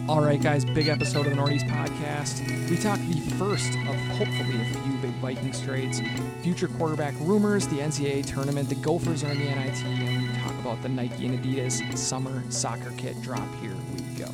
All right, guys, big episode of the Northeast Podcast. We talk the first of hopefully a few big Vikings trades, future quarterback rumors, the NCAA tournament, the Gophers are in the NIT, and we talk about the Nike and Adidas summer soccer kit drop. Here we go.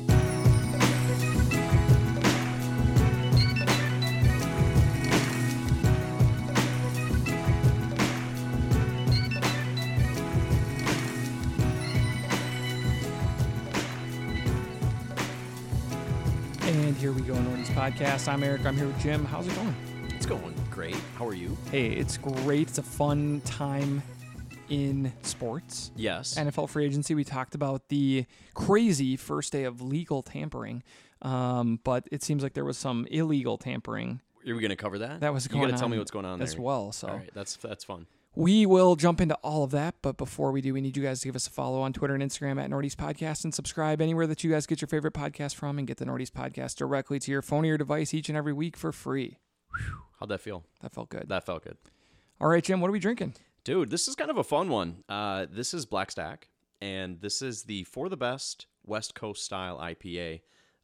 And here we go, Northeast Podcast. I'm Eric. I'm here with Jim. How's it going? It's going great. How are you? Hey, it's great. It's a fun time in sports. Yes. NFL free agency. We talked about the crazy first day of legal tampering, but it seems like there was some illegal tampering. Are we going to cover that? That was going on. You got to tell me what's going on as there. well. So, all right, that's fun. We will jump into all of that, but before we do, we need you guys to give us a follow on Twitter and Instagram at Northeast Podcast and subscribe anywhere that you guys get your favorite podcast from and get the Northeast Podcast directly to your phone or your device each and every week for free. Whew. How'd that feel? That felt good. That felt good. All right, Jim, what are we drinking? Dude, this is kind of a fun one. This is Black Stack, and this is the For the Best West Coast style IPA.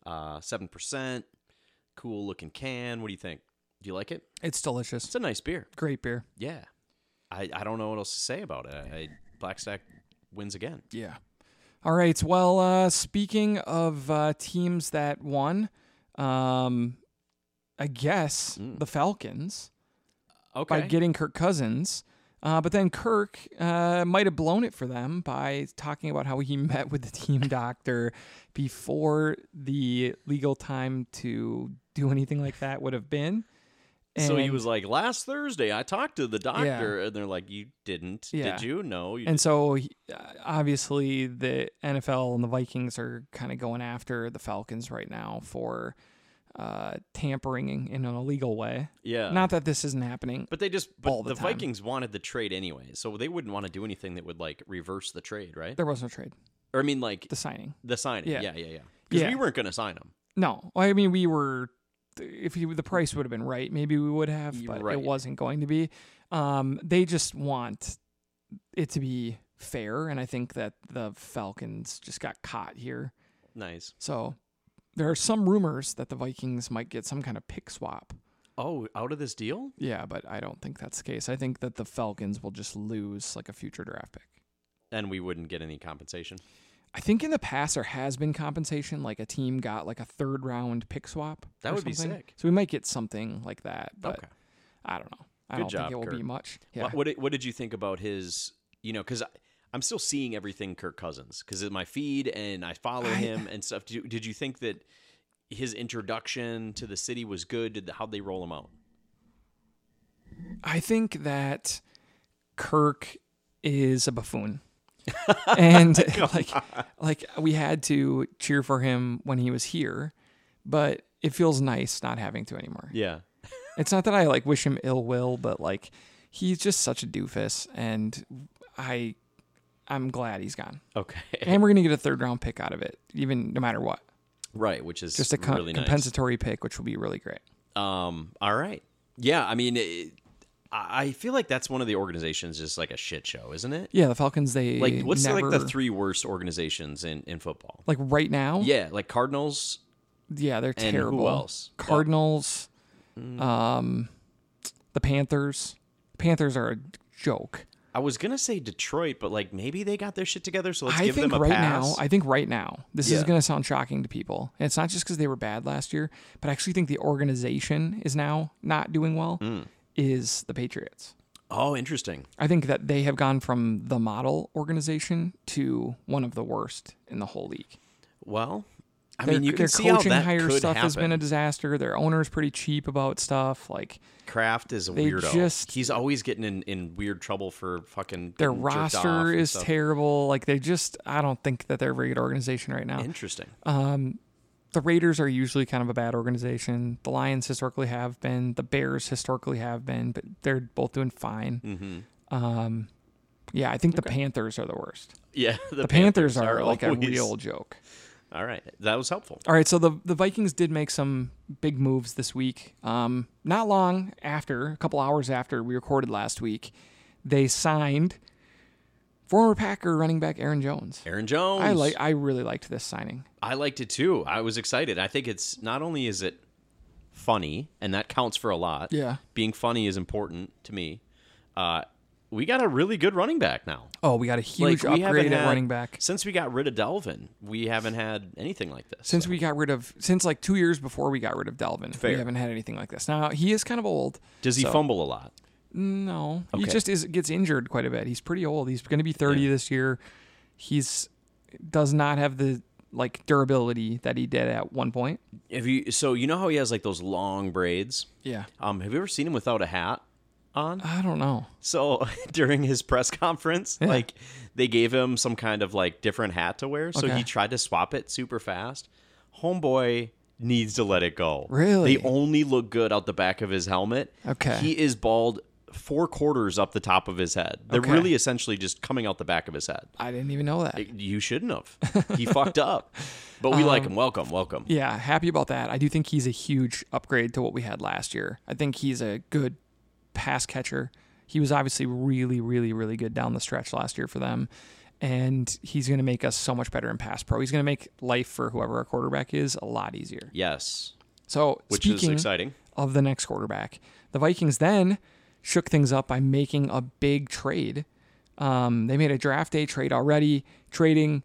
7%, cool looking can. What do you think? Do you like it? It's delicious. It's a nice beer. Great beer. Yeah. I don't know what else to say about it. Black Stack wins again. Yeah. All right. Well, speaking of teams that won, I guess the Falcons Okay. by getting Kirk Cousins. But then Kirk might have blown it for them by talking about how he met with the team doctor before the legal time to do anything like that would have been. So he And- was like, last Thursday, I talked to the doctor, and they're like, you didn't, Yeah. did you? No. You And so, obviously, the NFL and the Vikings are kind of going after the Falcons right now for tampering in an illegal way. Yeah. Not that this isn't happening. But all the the time. Vikings wanted the trade anyway, so they wouldn't want to do anything that would like reverse the trade, right? There was no trade. Or I mean, like The signing. the signing. Yeah. Yeah. Because Yeah. we weren't going to sign him. No. I mean, we were... If the price would have been right, maybe we would have, but Right. it wasn't going to be. They just want it to be fair, and I think that the Falcons just got caught here. Nice. So there are some rumors that the Vikings might get some kind of pick swap. Oh, out of this deal? Yeah, but I don't think that's the case. I think that the Falcons will just lose like a future draft pick. And we wouldn't get any compensation. I think in the past there has been compensation, like a team got like a third round pick swap. That or would be something. sick. So we might get something like that, but Okay. I don't know. I Good don't job, think it will Kirk. be much. Yeah. What did you think about his? You know, because I'm still seeing everything Kirk Cousins because in my feed and I follow him and stuff. Did you think that his introduction to the city was good? How'd they roll him out? I think that Kirk is a buffoon. And like we had to cheer for him when he was here, but it feels nice not having to anymore. Yeah. It's not that I like wish him ill will, but like he's just such a doofus, and I'm glad he's gone. Okay. And we're gonna get a third round pick out of it, even no matter what. Right, which is Just a really nice. compensatory pick, which will be really great. All right. Yeah, I mean, I feel like that's one of the organizations just like a shit show, isn't it? Yeah, the Falcons. They Like, what's never, like the three worst organizations in football? like right now? Yeah, like Cardinals. Yeah, they're And terrible. who else? Cardinals, the Panthers. Panthers are a joke. I was gonna say Detroit, but like maybe they got their shit together, so let's I give think them a right pass. now, this is Yeah. going to sound shocking to people. And it's not just because they were bad last year, but I actually think the organization is now not doing well. Is the Patriots? Oh, interesting. I think that they have gone from the model organization to one of the worst in the whole league. Well, I Their- mean, you their can see how coaching that hire could stuff happen. has been a disaster. Their owner's pretty cheap about stuff. Like Kraft is a they weirdo. just- He's always getting in weird trouble for fucking their getting jerked off roster and is stuff. terrible. Like I don't think that they're a very good organization right now. Interesting. The Raiders are usually kind of a bad organization. The Lions historically have been. The Bears historically have been, but they're both doing fine. Yeah, I think the Panthers are the worst. Yeah, The Panthers are like a always- real joke. All right, that was helpful. All right, so the Vikings did make some big moves this week. Not long after, a couple hours after we recorded last week, they signed Former Packer running back Aaron Jones. Aaron Jones. I really liked this signing. I liked it too. I was excited. I think it's not only is it funny, and that counts for a lot. Yeah. Being funny is important to me. We got a really good running back now. Oh, we got a huge upgrade at running back. Since we got rid of Delvin, we haven't had anything like this. Since like 2 years before we got rid of Delvin, Fair. we haven't had anything like this. Now, he is kind of old. Does he fumble a lot? No. Okay. He just gets injured quite a bit. He's pretty old. He's going to be 30 this year. Does not have the durability that he did at one point. So you know how he has like those long braids? Yeah. Have you ever seen him without a hat on? I don't know. So during his press conference, they gave him some kind of different hat to wear. So he tried to swap it super fast. Homeboy needs to let it go. Really? They only look good out the back of his helmet. Okay. He is bald 4/4 up the top of his head. They're really essentially just coming out the back of his head. I didn't even know that. You shouldn't have. He fucked up. But we like him. Welcome. Yeah, happy about that. I do think he's a huge upgrade to what we had last year. I think he's a good pass catcher. He was obviously really, really, really good down the stretch last year for them. And he's going to make us so much better in pass pro. He's going to make life for whoever our quarterback is a lot easier. Yes. So which is exciting. Of the next quarterback, the Vikings then shook things up by making a big trade. They made a draft day trade already, trading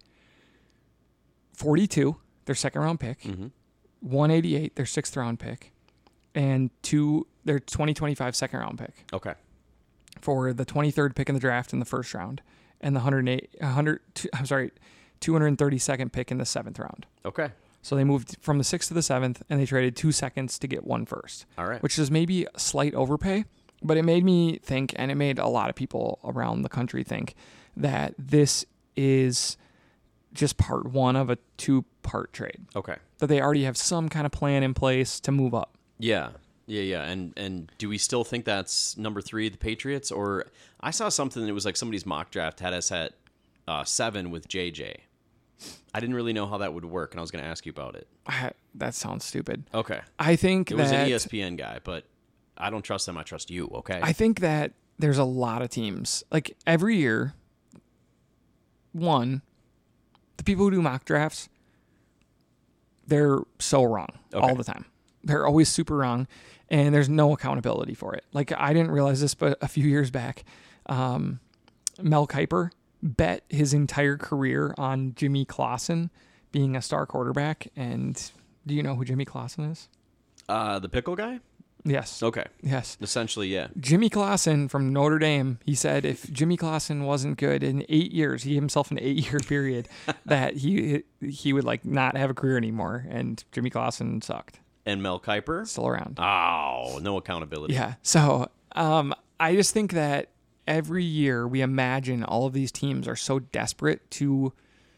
42, their second round pick, 188, their sixth round pick, and their 2025 second round pick. Okay. For the 23rd pick in the draft in the first round, and the 232nd pick in the seventh round. Okay. So they moved from the 6th to the 7th, and they traded 2 seconds to get 1 first. All right. Which is maybe a slight overpay, but it made me think, and it made a lot of people around the country think, that this is just part one of a 2-part trade. Okay. That they already have some kind of plan in place to move up. Yeah. And do we still think that's number 3, the Patriots? Or I saw something that was like somebody's mock draft had us at 7 with JJ. I didn't really know how that would work, and I was going to ask you about it. That sounds stupid. Okay. I think it was an ESPN guy, but I don't trust them. I trust you, okay? I think that there's a lot of teams. Like, every year, the people who do mock drafts, they're so wrong all the time. They're always super wrong, and there's no accountability for it. Like, I didn't realize this, but a few years back, Mel Kiper bet his entire career on Jimmy Clausen being a star quarterback. And do you know who Jimmy Clausen is? The pickle guy? Yes. Okay. Yes. Essentially, yeah. Jimmy Clausen from Notre Dame, he said if Jimmy Clausen wasn't good in 8 years, he gave himself an 8-year period, that he would not have a career anymore. And Jimmy Clausen sucked. And Mel Kiper? Still around. Oh, no accountability. Yeah. So I just think that every year we imagine all of these teams are so desperate to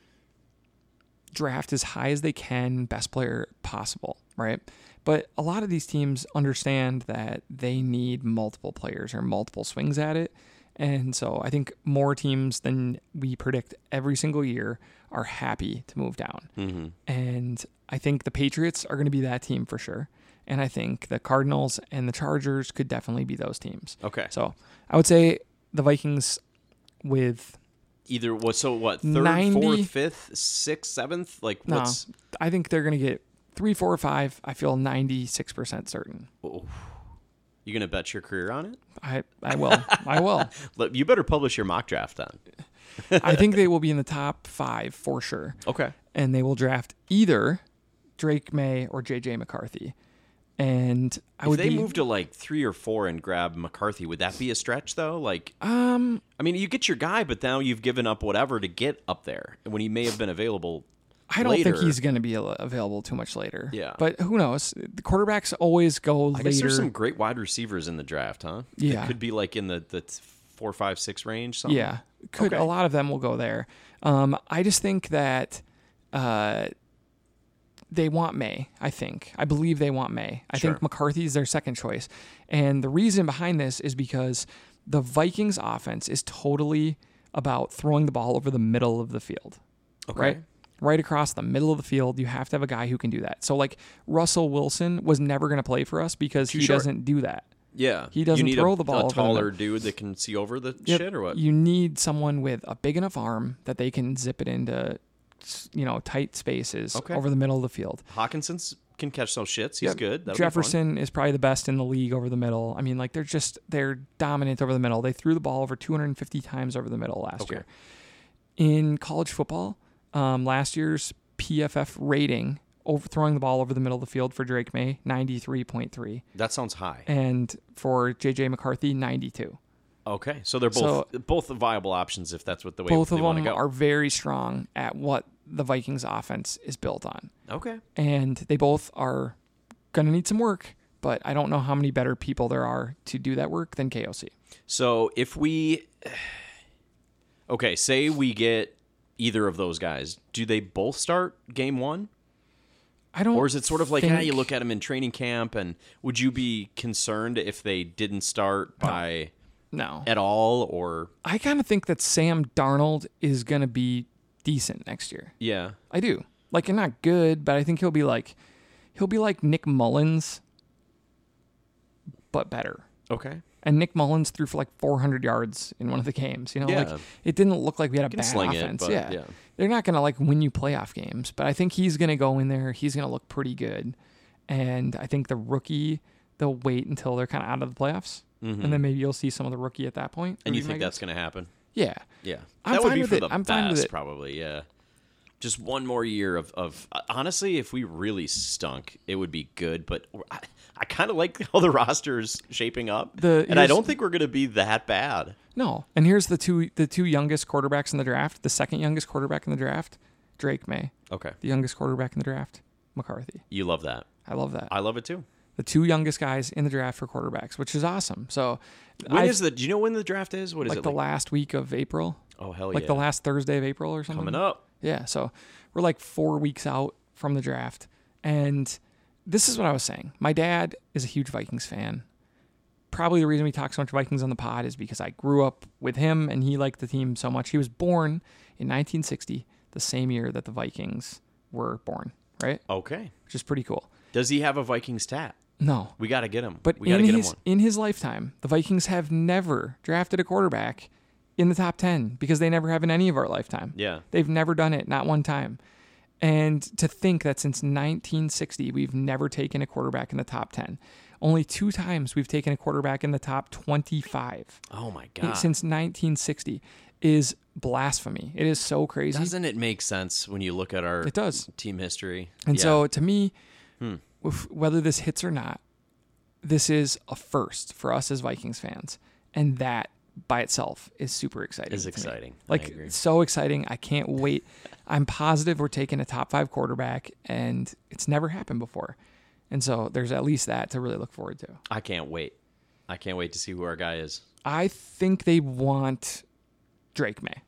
draft as high as they can, best player possible, right? But a lot of these teams understand that they need multiple players or multiple swings at it. And so I think more teams than we predict every single year are happy to move down. Mm-hmm. And I think the Patriots are going to be that team for sure. And I think the Cardinals and the Chargers could definitely be those teams. Okay. So I would say the Vikings with either what? So what? 3rd, 90, 4th, 5th, 6th, 7th? No, I think they're going to get 3, 4, or 5. I feel 96% certain. Oh. You gonna bet your career on it? I will. I will. You better publish your mock draft then. I think they will be in the top 5 for sure. Okay. And they will draft either Drake May or JJ McCarthy. And if they move to 3 or 4 and grab McCarthy, would that be a stretch though? I mean, you get your guy, but now you've given up whatever to get up there when he may have been available. I don't think he's going to be available too much later. Yeah. But who knows? The quarterbacks always go later. I guess there's some great wide receivers in the draft, huh? Yeah. It could be in the 4, 5, 6 range. Something. Yeah. Could. Okay. A lot of them will go there. I just think that they want May, I think. I believe they want May. I think McCarthy's their second choice. And the reason behind this is because the Vikings offense is totally about throwing the ball over the middle of the field. Okay. Right across the middle of the field. You have to have a guy who can do that. So Russell Wilson was never going to play for us because he doesn't do that. Yeah. He doesn't you need throw the ball a over the taller middle. dude that can see over the Yep. shit or what? You need someone with a big enough arm that they can zip it into, tight spaces Okay. over the middle of the field. Hawkinson's can catch those shits. He's Yep. good. That'll be fun. Jefferson is probably the best in the league over the middle. I mean, like they're dominant over the middle. They threw the ball over 250 times over the middle last Okay. year. In college football, last year's PFF rating throwing the ball over the middle of the field for Drake May, 93.3, That sounds high. and for JJ McCarthy, 92. Okay, so they're both viable options if that's what the way Both they of want to them go. are very strong at what the Vikings offense is built on. Okay. And they both are going to need some work, but I don't know how many better people there are to do that work than KOC. So if we, okay, say we get either of those guys, do they both start game one? I don't. Or is it sort of like, think, you look at them in training camp, and would you be concerned if they didn't start by No. at all? Or I kind of think that Sam Darnold is going to be decent next year. yeah, I do. Like, and not good, but I think he'll be like Nick Mullins, but better. okay, And Nick Mullins threw for like 400 yards in one of the games. Yeah. Like it didn't look like we had a can bad sling offense. it, but yeah. yeah. They're not going to like win you playoff games, but I think he's going to go in there. He's going to look pretty good. And I think the rookie, they'll wait until they're kind of out of the playoffs. Mhm. And then maybe you'll see some of the rookie at that point. And would you be my think that's guess. going to happen? Yeah. Yeah, I'm that would fine be with for it. the I'm best, fine with it. probably. Yeah, just one more year of honestly, if we really stunk, it would be good. But I kind of like how the roster's shaping up, and I don't think we're going to be that bad. No. And here's the two youngest quarterbacks in the draft. The second youngest quarterback in the draft, Drake May. Okay, The youngest quarterback in the draft, McCarthy. you love that. I love that. I love it too. The two youngest guys in the draft for quarterbacks, which is awesome. So, When is the? Do you know when the draft is? What is like it? the last week of April, Oh hell like yeah! the last Thursday of April or something. Coming up. Yeah, so we're like 4 weeks out from the draft, and this is what I was saying. My dad is a huge Vikings fan. Probably the reason we talk so much Vikings on the pod is because I grew up with him, and he liked the team so much. He was born in 1960, the same year that the Vikings were born, right? Okay. Which is pretty cool. Does he have a Vikings tat? No, We got to get him. but we got to get him one. in his lifetime, the Vikings have never drafted a quarterback in the top 10 because they never have in any of our lifetime. Yeah. They've never done it, not one time. And to think that since 1960, we've never taken a quarterback in the top 10. Only 2 times we've taken a quarterback in the top 25 Oh my god. since 1960 is blasphemy. It is so crazy. Doesn't it make sense when you look at our It does. team history? And Yeah. so to me, Hmm. whether this hits or not, this is a first for us as Vikings fans. And that by itself is super exciting. Is to me. exciting. I Like, agree. so exciting. I can't wait. I'm positive we're taking a top 5 quarterback, and it's never happened before. And so there's at least that to really look forward to. I can't wait. I can't wait to see who our guy is. I think they want Drake May.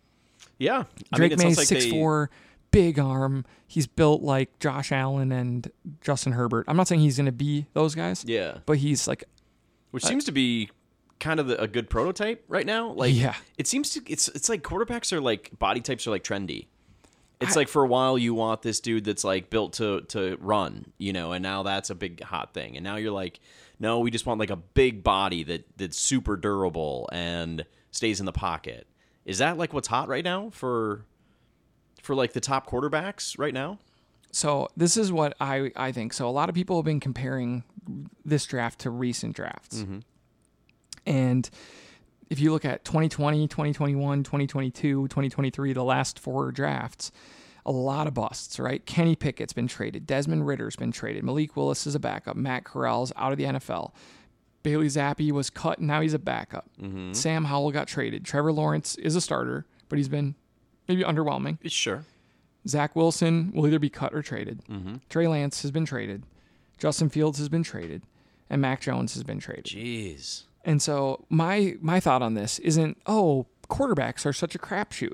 Yeah. Drake it May, sounds like 6'4", big arm. He's built like Josh Allen and Justin Herbert. I'm not saying he's going to be those guys, Yeah. but he's like, Which seems to be kind of a good prototype right now. Like, yeah. it seems to. It's like quarterbacks are like body types are like trendy. It's like for a while you want this dude that's like built to run, and now that's a big hot thing. And now you're like, no, we just want like a big body that's super durable and stays in the pocket. Is that like what's hot right now for like the top quarterbacks right now? So this is what I think. So a lot of people have been comparing this draft to recent drafts. Mm-hmm. And if you look at 2020, 2021, 2022, 2023, the last 4 drafts, a lot of busts, right? Kenny Pickett's been traded. Desmond Ritter's been traded. Malik Willis is a backup. Matt Corral's out of the NFL. Bailey Zappi was cut, and now he's a backup. Mm-hmm. Sam Howell got traded. Trevor Lawrence is a starter, but he's been maybe underwhelming. Sure. Zach Wilson will either be cut or traded. Mm-hmm. Trey Lance has been traded. Justin Fields has been traded. And Mac Jones has been traded. Jeez. And so my thought on this isn't, quarterbacks are such a crapshoot.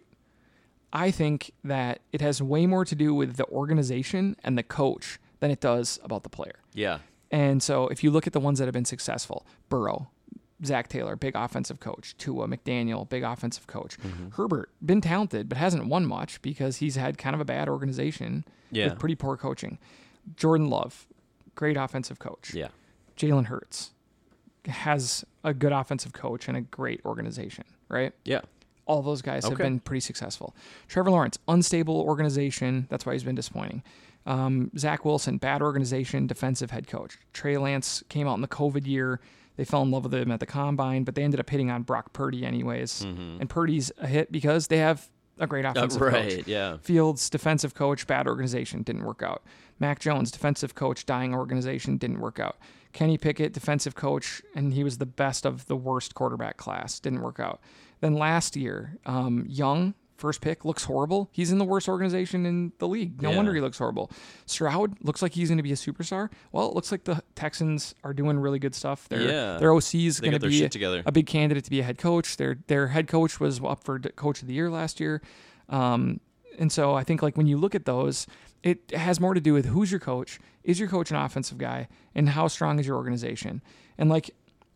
I think that it has way more to do with the organization and the coach than it does about the player. Yeah. And so if you look at the ones that have been successful, Burrow, Zach Taylor, big offensive coach. Tua, McDaniel, big offensive coach. Mm-hmm. Herbert, been talented, but hasn't won much because he's had kind of a bad organization with pretty poor coaching. Jordan Love, great offensive coach. Yeah. Jalen Hurts, has a good offensive coach and a great organization, right? Yeah. All those guys have been pretty successful. Trevor Lawrence, unstable organization. That's why he's been disappointing. Zach Wilson, bad organization, defensive head coach. Trey Lance came out in the COVID year. They fell in love with him at the combine, but they ended up hitting on Brock Purdy anyways. And Purdy's a hit because they have a great offensive coach. Yeah. Fields, defensive coach, bad organization, didn't work out. Mac Jones, defensive coach, dying organization, didn't work out. Kenny Pickett, defensive coach, and he was the best of the worst quarterback class, didn't work out. Then last year, Young, first pick, looks horrible. He's in the worst organization in the league. No wonder he looks horrible. Stroud looks like he's going to be a superstar. Well, it looks like the Texans are doing really good stuff. Their OC is going to be a big candidate to be a head coach. Their head coach was up for coach of the year last year. And so I think like when you look at those, it has more to do with who's your coach, is your coach an offensive guy, and how strong is your organization. And like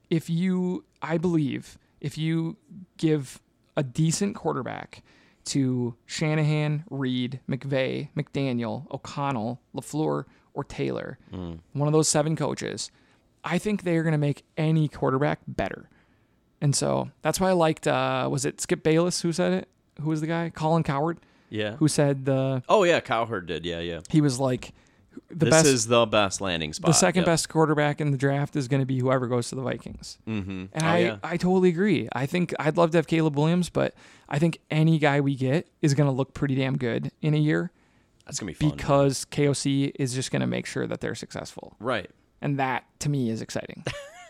I believe if you give a decent quarterback to Shanahan, Reed, McVay, McDaniel, O'Connell, LaFleur, or Taylor, one of those 7 coaches, I think they're going to make any quarterback better. And so that's why I liked, was it Skip Bayless who said it? Who was the guy? Colin Cowherd? Yeah. Who said Cowherd did. Yeah. He was like, this is the best landing spot. The second best quarterback in the draft is going to be whoever goes to the Vikings. And I totally agree. I think I'd love to have Caleb Williams, but I think any guy we get is going to look pretty damn good in a year. That's going to be fun. Because KOC is just going to make sure that they're successful. Right. And that, to me, is exciting.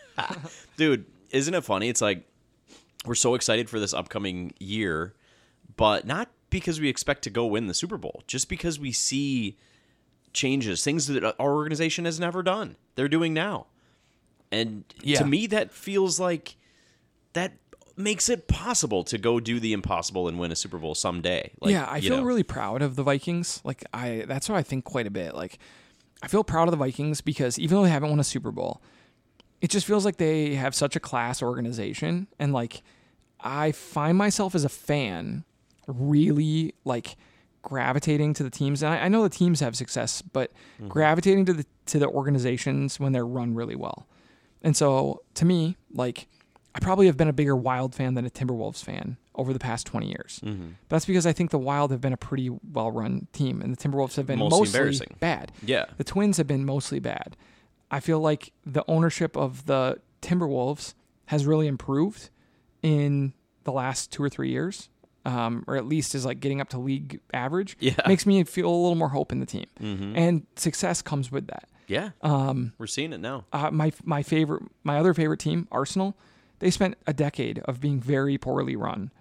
Dude, isn't it funny? It's like we're so excited for this upcoming year, but not because we expect to go win the Super Bowl, just because we see changes, things that our organization has never done. They're doing now. And to me, that feels like that makes it possible to go do the impossible and win a Super Bowl someday. Like, I feel really proud of the Vikings. Like that's what I think quite a bit. Like I feel proud of the Vikings because even though they haven't won a Super Bowl, it just feels like they have such a class organization. And like I find myself as a fan really like gravitating to the teams. And I know the teams have success, but gravitating to the organizations when they're run really well. And so to me, like I probably have been a bigger Wild fan than a Timberwolves fan over the past 20 years. But that's because I think the Wild have been a pretty well-run team and the Timberwolves have been mostly bad. Yeah. The Twins have been mostly bad. I feel like the ownership of the Timberwolves has really improved in the last 2 or 3 years. Or at least is like getting up to league average, makes me feel a little more hope in the team. And success comes with that. Yeah. We're seeing it now. My other favorite team, Arsenal, they spent a decade of being very poorly run.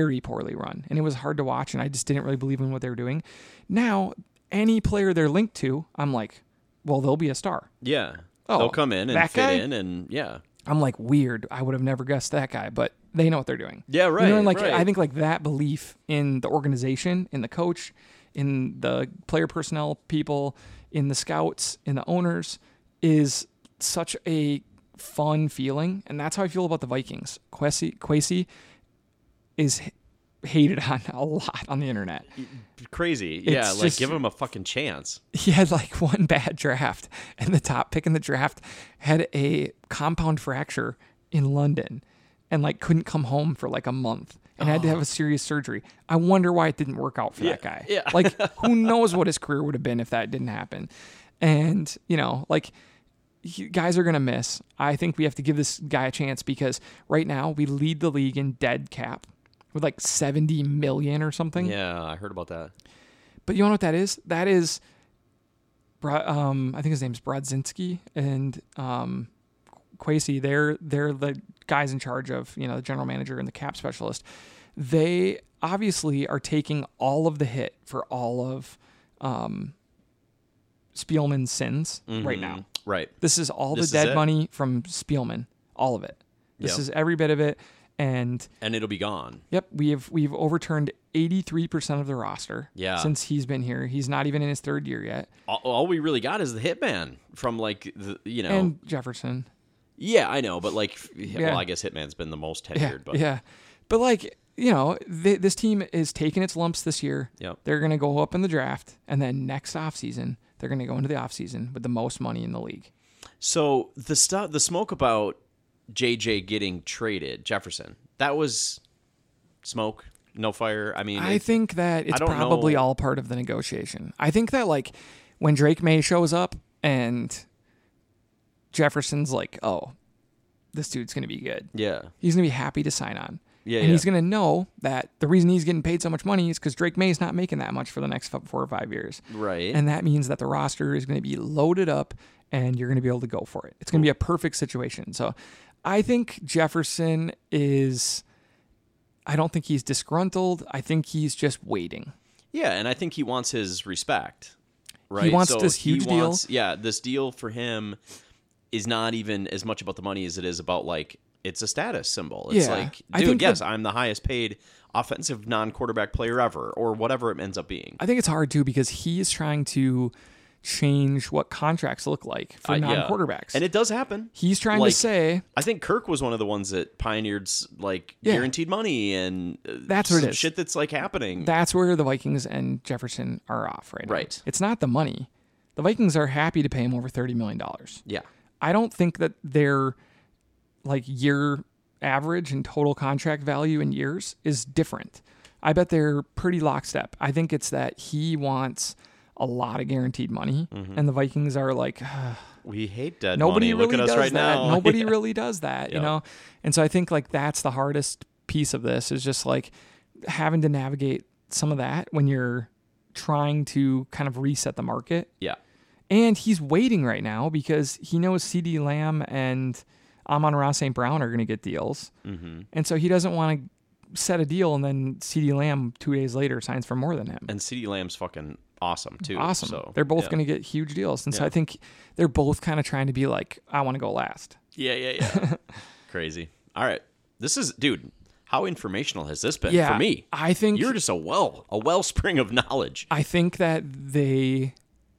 And it was hard to watch, and I just didn't really believe in what they were doing. Now, any player they're linked to, I'm like, well, they'll be a star. Yeah. They'll come in and fit in, and I'm like, weird. I would have never guessed that guy, but they know what they're doing. Yeah, right. You know, and like I think like that belief in the organization, in the coach, in the player personnel people, in the scouts, in the owners, is such a fun feeling, and that's how I feel about the Vikings. Kwesi is hated on a lot on the internet. Crazy. Yeah, like give him a fucking chance. He had like one bad draft, and the top pick in the draft had a compound fracture in London and like couldn't come home for like a month and had to have a serious surgery. I wonder why it didn't work out for that guy. Yeah. Like who knows what his career would have been if that didn't happen. And, you know, like guys are going to miss. I think we have to give this guy a chance because right now we lead the league in dead cap with like 70 million or something. Yeah, I heard about that. But you know what that is? That is, I think his name's Brodzinski and Kwesi. They're the guys in charge of, you know, the general manager and the cap specialist. They obviously are taking all of the hit for all of Spielman's sins right now. Right. This is all the dead money from Spielman. All of it. This is every bit of it. And it'll be gone. Yep, we've overturned 83% of the roster since he's been here. He's not even in his 3rd year yet. All we really got is the Hitman from like and Jefferson. Yeah, I know, but like, well, I guess Hitman's been the most tenured. But like, you know, this team is taking its lumps this year. Yep. They're going to go up in the draft, and then next offseason, they're going to go into the offseason with the most money in the league. So the smoke about JJ getting traded, Jefferson, that was smoke, no fire. I mean, I think that it's don't probably know. all part of the negotiation. I think that like when Drake May shows up and Jefferson's like, oh, this dude's going to be good. Yeah. He's going to be happy to sign on. Yeah, And he's going to know that the reason he's getting paid so much money is because Drake May's not making that much for the next 4 or 5 years. Right. And that means that the roster is going to be loaded up and you're going to be able to go for it. It's going to be a perfect situation. So I think Jefferson is, I don't think he's disgruntled. I think he's just waiting. Yeah, and I think he wants his respect. Right. He wants this huge deal. Yeah, this deal for him is not even as much about the money as it is about like it's a status symbol. It's Yeah, like, I dude, think yes, that- I'm the highest paid offensive non-quarterback player ever, or whatever it ends up being. I think it's hard too because he is trying to change what contracts look like for Yeah. non-quarterbacks. And it does happen. He's trying to Like, say, I think Kirk was one of the ones that pioneered like Yeah. guaranteed money and That's what it some is. shit that's like happening. that's where the Vikings and Jefferson are off right now. Right. It's not the money. The Vikings are happy to pay him over $30 million. Yeah. I don't think that their like year average and total contract value in years is different. I bet they're pretty lockstep. I think it's that he wants a lot of guaranteed money, and the Vikings are like, We hate dead nobody money. really Look at us does right that. now. Nobody Yeah. really does that, you Yep. know? And so I think like that's the hardest piece of this is just like having to navigate some of that when you're trying to kind of reset the market. Yeah. And he's waiting right now because he knows CD Lamb and Amon-Ra St. Brown are going to get deals. Mm-hmm. And so he doesn't want to set a deal and then CD Lamb 2 days later signs for more than him. And CeeDee Lamb's fucking awesome too. Awesome. So They're both yeah. going to get huge deals. And so Yeah. I think they're both kind of trying to be like, I want to go last. Yeah. Crazy. All right. This is, dude, how informational has this been Yeah. for me? I think You're just a wellspring of knowledge. I think that they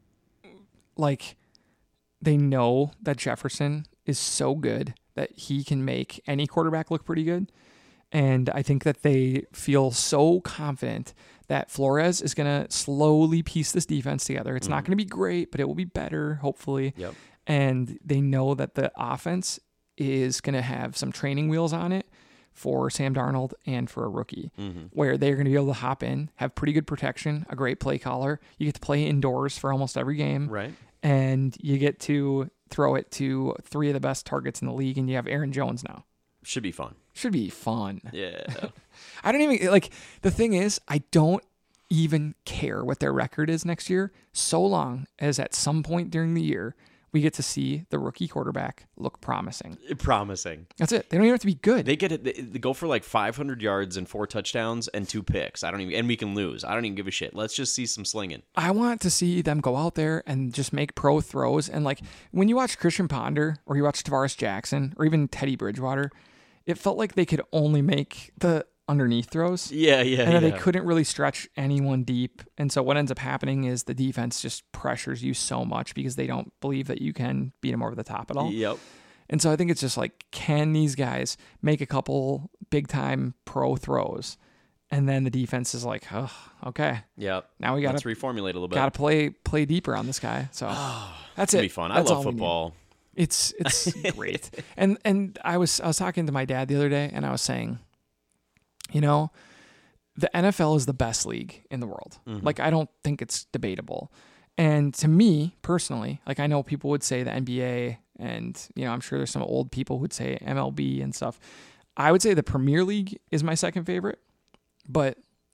know that Jefferson is so good that he can make any quarterback look pretty good. And I think that they feel so confident that Flores is going to slowly piece this defense together. It's not going to be great, but it will be better, hopefully. Yep. And they know that the offense is going to have some training wheels on it for Sam Darnold and for a rookie, where they're going to be able to hop in, have pretty good protection, a great play caller. You get to play indoors for almost every game. Right. And you get to throw it to 3 of the best targets in the league, and you have Aaron Jones now. Should be fun. Should be fun. Yeah. I don't even, like, the thing is, I don't even care what their record is next year, so long as at some point during the year, we get to see the rookie quarterback look promising. Promising. That's it. They don't even have to be good. They get it. They go for like 500 yards and 4 touchdowns and 2 picks. And we can lose. I don't even give a shit. Let's just see some slinging. I want to see them go out there and just make pro throws. And like when you watch Christian Ponder or you watch Tavares Jackson or even Teddy Bridgewater, it felt like they could only make the underneath throws. Yeah. And that they couldn't really stretch anyone deep. And so what ends up happening is the defense just pressures you so much because they don't believe that you can beat them over the top at all. Yep. And so I think it's just like, can these guys make a couple big time pro throws? And then the defense is like, oh, okay. Yep. Now we got Let's to reformulate a little bit. got to play deeper on this guy. So that's It'll it. be fun. That's I all love we need. football. It's great. And I was talking to my dad the other day, and I was saying, you know, the NFL is the best league in the world. Like, I don't think it's debatable. And to me personally, like, I know people would say the NBA, and you know, I'm sure there's some old people who would say MLB and stuff. I would say the Premier League is my second favorite, but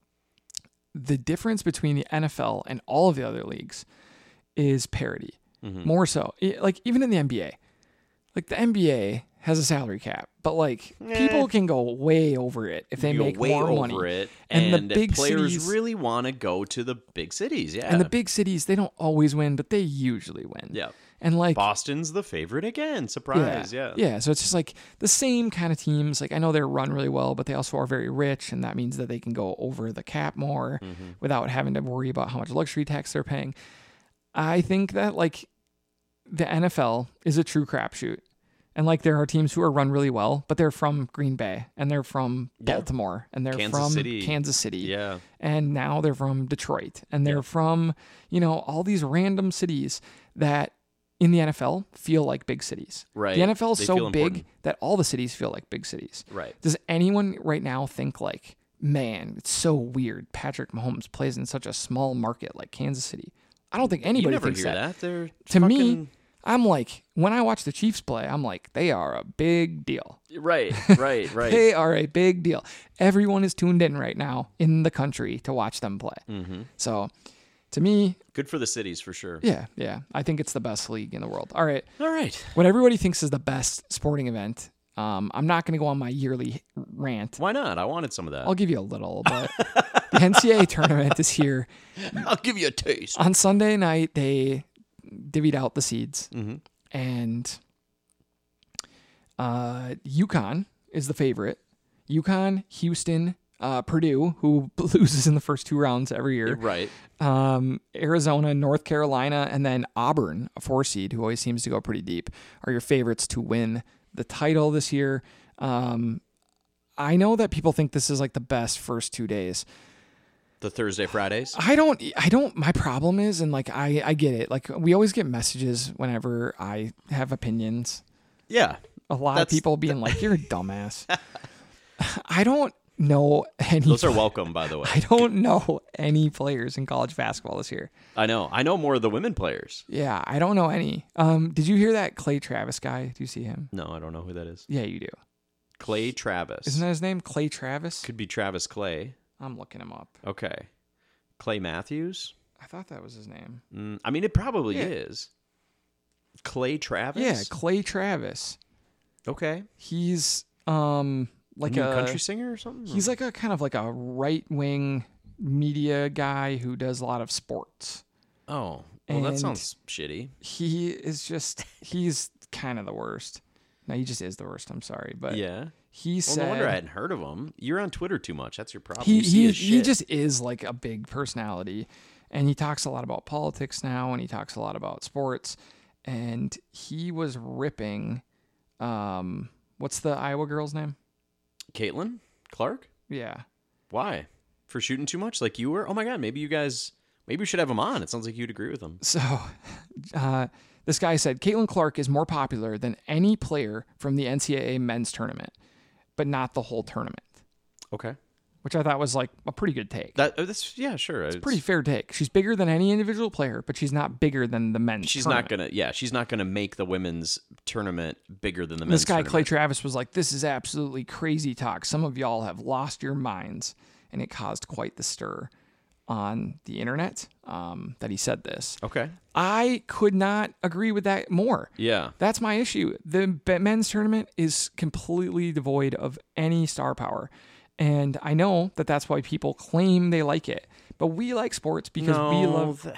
the difference between the NFL and all of the other leagues is parity. More so. Like, even in the NBA, like the NBA has a salary cap, but like people can go way over it if they You go make way more over money. it, And and the big players cities- really want to go to the big cities. Yeah. And the big cities, they don't always win, but they usually win. Yeah. And like Boston's the favorite again. Surprise. Yeah. Yeah. So it's just like the same kind of teams. Like, I know they're run really well, but they also are very rich, and that means that they can go over the cap more without having to worry about how much luxury tax they're paying. I think that like the NFL is a true crapshoot. And like there are teams who are run really well, but they're from Green Bay and they're from Baltimore and they're Kansas City. Kansas City. Yeah. And now they're from Detroit and they're from, you know, all these random cities that in the NFL feel like big cities. Right. The NFL is They so feel big important. that all the cities feel like big cities. Right. Does anyone right now think like, man, it's so weird Patrick Mahomes plays in such a small market like Kansas City? I don't think You anybody never thinks hear that. that. They're To me, fucking- I'm like, when I watch the Chiefs play, I'm like, they are a big deal. Right. They are a big deal. Everyone is tuned in right now in the country to watch them play. Mm-hmm. So to me, Good for the cities for sure. yeah, I think it's the best league in the world. All right. All right. What everybody thinks is the best sporting event. I'm not going to go on my yearly rant. Why not? I wanted some of that. I'll give you a little, but the NCAA tournament is here. I'll give you a taste. On Sunday night, they divvied out the seeds, Mm-hmm. and UConn is the favorite. UConn, Houston, Purdue, who loses in the first 2 rounds every year. Right. Arizona, North Carolina, and then Auburn, a 4 seed who always seems to go pretty deep, are your favorites to win the title this year. I know that people think this is like the best first 2 days. The Thursday, Fridays. I don't, my problem is, and like, I get it. Like, we always get messages whenever I have opinions. Yeah. A lot of people being like, you're a dumbass. I don't know any. Those are welcome, by the way. I don't know any players in college basketball this year. I know more of the women players. Yeah, I don't know any. Did you hear that Clay Travis guy? Do you see him? No, I don't know who that is. Yeah, you do. Clay Travis. Isn't that his name? Clay Travis? Could be Travis Clay. I'm looking him up. Okay. Clay Matthews? I thought that was his name. I mean, it probably Yeah. is. Clay Travis? Yeah, Clay Travis. Okay. He's like New a country singer or something? He's like a kind of like a right-wing media guy who does a lot of sports. Oh, well, that And sounds shitty. He is just, he's kind of the worst. No, he just is the worst. I'm sorry, but Yeah. he Well, said no wonder I hadn't heard of him. You're on Twitter too much. That's your problem. he You see his he shit. just is like a big personality, and he talks a lot about politics now, and he talks a lot about sports, and he was ripping, what's the Iowa girl's name? Caitlin Clark? Yeah. Why? For shooting too much like you were? Oh my God, maybe we should have him on. It sounds like you'd agree with him. So, this guy said Caitlin Clark is more popular than any player from the NCAA men's tournament, but not the whole tournament, Okay. which I thought was like a pretty good take. That's yeah, sure. It's Pretty fair take. She's bigger than any individual player, but she's not bigger than the men's She's tournament. not gonna make the women's tournament bigger than the men's This guy, tournament. Clay Travis, was like, this is absolutely crazy talk. Some of y'all have lost your minds. And it caused quite the stir on the internet that he said this. Okay. I could not agree with that more. Yeah. That's my issue. The men's tournament is completely devoid of any star power. And I know that that's why people claim they like it. But we like sports because we love...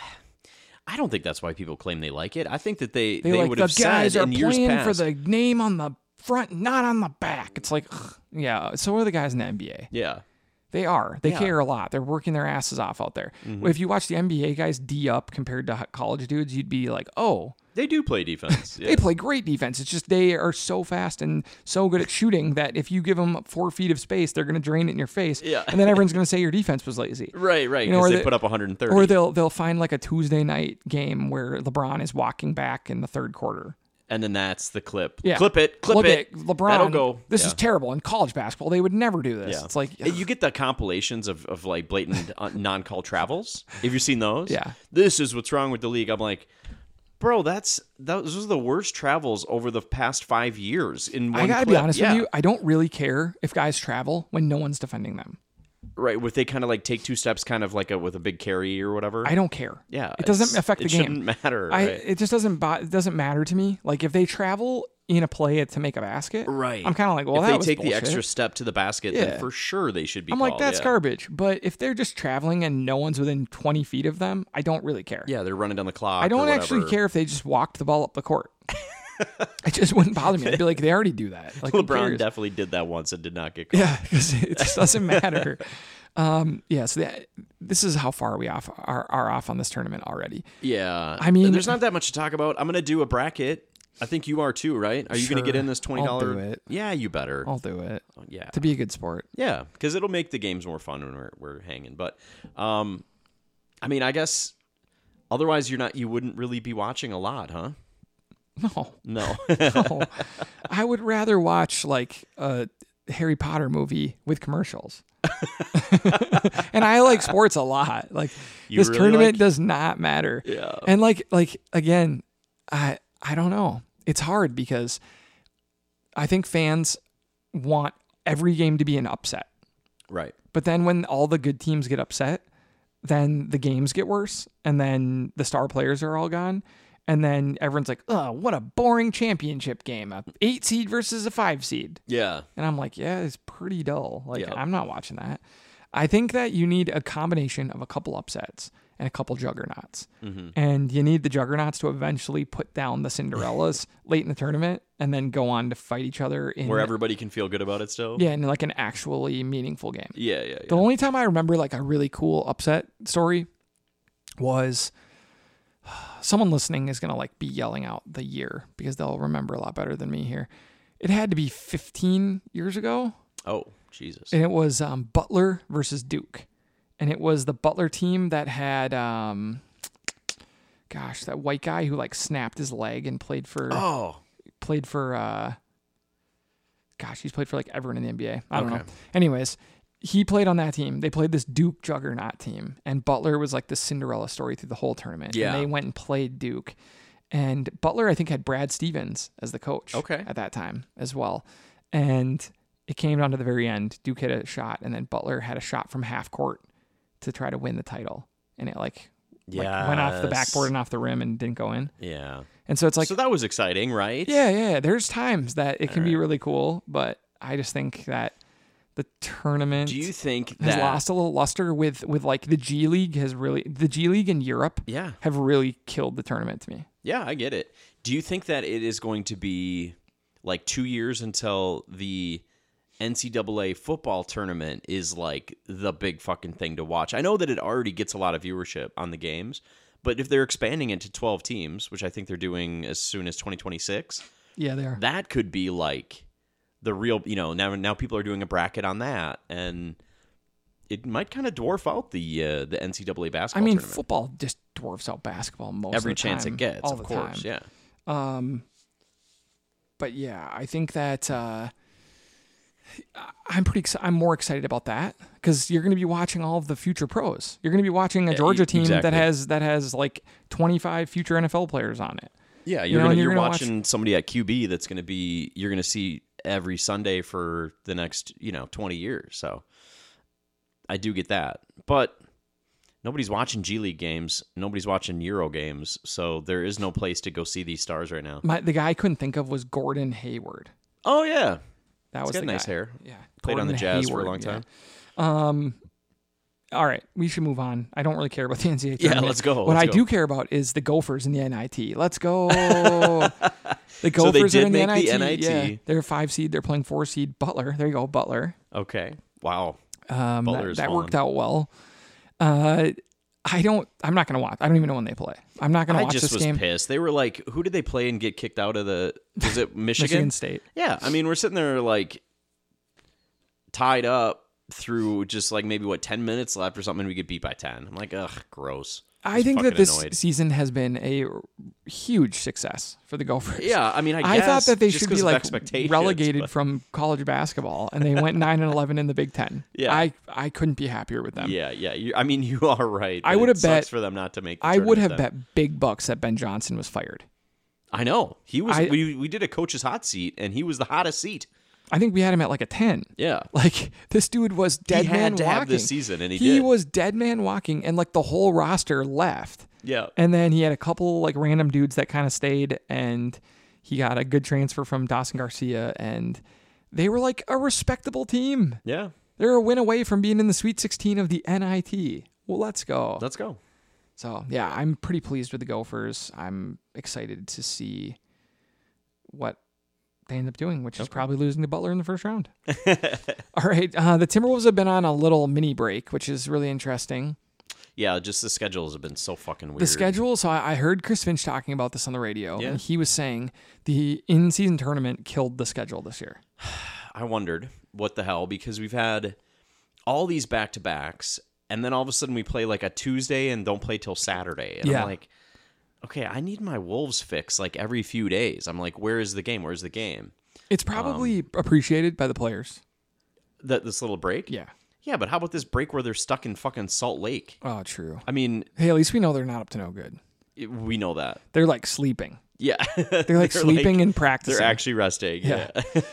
I don't think that's why people claim they like it. I think that they like, would the have guys said are in years playing past. for the name on the front, not on the back. It's like, ugh. Yeah, so are the guys in the NBA. Yeah. They are. They Yeah. care a lot. They're working their asses off out there. If you watch the NBA guys D up compared to college dudes, you'd be like, oh, They do play defense. Yeah. they play great defense. It's just they are so fast and so good at shooting that if you give them 4 feet of space, they're going to drain it in your face. Yeah. And then everyone's going to say your defense was lazy. Right, You know, because or they the- put up 130. Or they'll find like a Tuesday night game where LeBron is walking back in the third quarter. and then that's the clip. Yeah. Clip it. Look it. at LeBron. That'll go. This Yeah. is terrible. In college basketball, they would never do this. Yeah. It's like, And you get the compilations of like blatant non-call travels. Have you seen those? Yeah. This is what's wrong with the league. I'm like, bro, those are the worst travels over the past 5 years in one I got to be clip. honest Yeah. with you. I don't really care if guys travel when no one's defending them. Right, if they kind of like take 2 steps kind of like with a big carry or whatever. I don't care. Yeah. It doesn't affect the it game. shouldn't matter. Right. It just it doesn't matter to me. Like if they travel in a play to make a basket, Right. I'm kind of like, well, if that they was take the bullshit. extra step to the basket, Yeah. then for sure they should be I'm called. like, that's yeah. garbage. But if they're just traveling and no one's within 20 feet of them, I don't really care. Yeah, they're running down the clock. I don't or actually whatever. care if they just walked the ball up the court. It just wouldn't bother me. I'd be like, they already do that. Like, who LeBron cares? definitely did that once and did not get called. Yeah, because it just doesn't matter. So this is how far we are off on this tournament already. Yeah. I mean- there's not that much to talk about. I'm going to do a bracket. I think you are too, right? Are you going to get Sure. in this $20? I'll do it. Yeah, you better. I'll do it Yeah. to be a good sport. Yeah, because it'll make the games more fun when we're hanging. But, I mean, I guess otherwise you wouldn't really be watching a lot, huh? No. No. No. I would rather watch like a Harry Potter movie with commercials. And I like sports a lot. Like You this really tournament like- does not matter. Yeah. And like again, I don't know. It's hard because I think fans want every game to be an upset. Right. But then when all the good teams get upset, then the games get worse, and then the star players are all gone, and then everyone's like, "Oh, what a boring championship game! A 8 seed versus a 5 seed." Yeah. And I'm like, "Yeah, it's pretty dull. Like, Yeah. I'm not watching that." I think that you need a combination of a couple upsets and a couple juggernauts, and you need the juggernauts to eventually put down the Cinderellas late in the tournament, and then go on to fight each other in Where everybody can feel good about it still. yeah, in like an actually meaningful game. Yeah. Yeah. The only time I remember like a really cool upset story was someone listening is going to like be yelling out the year because they'll remember a lot better than me here. It had to be 15 years ago, Oh, Jesus. and it was Butler versus Duke. And it was the Butler team that had that white guy who like snapped his leg and played for Oh. he's played for like everyone in the NBA. I don't know. Okay. Anyways, he played on that team. They played this Duke juggernaut team, and Butler was like the Cinderella story through the whole tournament. Yeah. And they went and played Duke. And Butler, I think, had Brad Stevens as the coach Okay. at that time as well. And it came down to the very end. Duke hit a shot, and then Butler had a shot from half court to try to win the title. And it like went off the backboard and off the rim and didn't go in. Yeah. And so it's like, So that was exciting, right? yeah. There's times that it can be right. really cool, but I just think that the tournament Do you think has that lost a little luster with like the G League in Europe Yeah. have really killed the tournament to me. Yeah, I get it. Do you think that it is going to be like 2 years until the NCAA football tournament is like the big fucking thing to watch? I know that it already gets a lot of viewership on the games, but if they're expanding it to 12 teams, which I think they're doing as soon as 2026, Yeah, they are. that could be like the real, now people are doing a bracket on that, and it might kind of dwarf out the NCAA basketball I mean, tournament. football just dwarfs out basketball most Every of the chance time, it gets, all of the course, time. yeah. But yeah, I think that I'm more excited about that because you're going to be watching all of the future pros. You're going to be watching a Georgia team exactly. that has like 25 future NFL players on it. Yeah, You know, you're you're gonna watching somebody at QB that's going to be you're going to see every Sunday for the next 20 years. So I do get that, but nobody's watching G League games. Nobody's watching Euro games. So there is no place to go see these stars right now. The guy I couldn't think of was Gordon Hayward. Oh yeah, That was got the nice guy. hair. Yeah, Played on the Gordon Jazz for a Hayward, long yeah. time. All right, we should move on. I don't really care about the NCAA Yeah, tournament. let's go. What let's I go. do care about is the Gophers in the NIT. Let's go. The Gophers did are in the make NIT. the NIT. Yeah, they're 5 seed. They're playing 4 seed Butler. There you go, Butler. Okay. Wow. Butler's That fallen. worked out well. I'm not going to watch. I don't even know when they play. I'm not going to I watch just this was game. pissed. They were like, who did they play and get kicked out of the? Was it Michigan State. Yeah, I mean, we're sitting there like tied up through just like maybe 10 minutes left or something, and we get beat by 10. I'm like, ugh, gross. I think that fucking this annoyed. season has been a huge success for the Gophers. Yeah, I mean, I I guess thought that they just should 'cause be of like expectations, relegated but- from college basketball, and they went 9-11 in the Big Ten. Yeah. I couldn't be happier with them. Yeah. I mean, you are right. I but would it have bet- sucks for them not to make. The I would have tournament then. bet big bucks that Ben Johnson was fired. I know he was. I- we did a coach's hot seat, and he was the hottest seat. I think we had him at like a 10. Yeah. Like this dude was dead He man had to walking. have this season, and he He did. was dead man walking, and like the whole roster left. Yeah. And then he had a couple like random dudes that kind of stayed, and he got a good transfer from Dawson Garcia, and they were like a respectable team. Yeah. They're a win away from being in the Sweet 16 of the NIT. Well, let's go. Let's go. So yeah, I'm pretty pleased with the Gophers. I'm excited to see what they end up doing, which is probably losing to Butler in the first round. All right. The Timberwolves have been on a little mini break, which is really interesting. Yeah, just the schedules have been so fucking weird. The schedule, so I heard Chris Finch talking about this on the radio, Yeah. and he was saying the in-season tournament killed the schedule this year. I wondered what the hell, because we've had all these back-to-backs, and then all of a sudden we play like a Tuesday and don't play till Saturday. And Yeah. I'm like, okay, I need my Wolves fix like every few days. I'm like, where is the game? Where's the game? It's probably appreciated by the players. This little break? Yeah. Yeah, but how about this break where they're stuck in fucking Salt Lake? Oh, true. I mean, Hey, at least we know they're not up to no good. we know that. They're like sleeping. Yeah. They're like sleeping and practicing. They're actually resting. Yeah.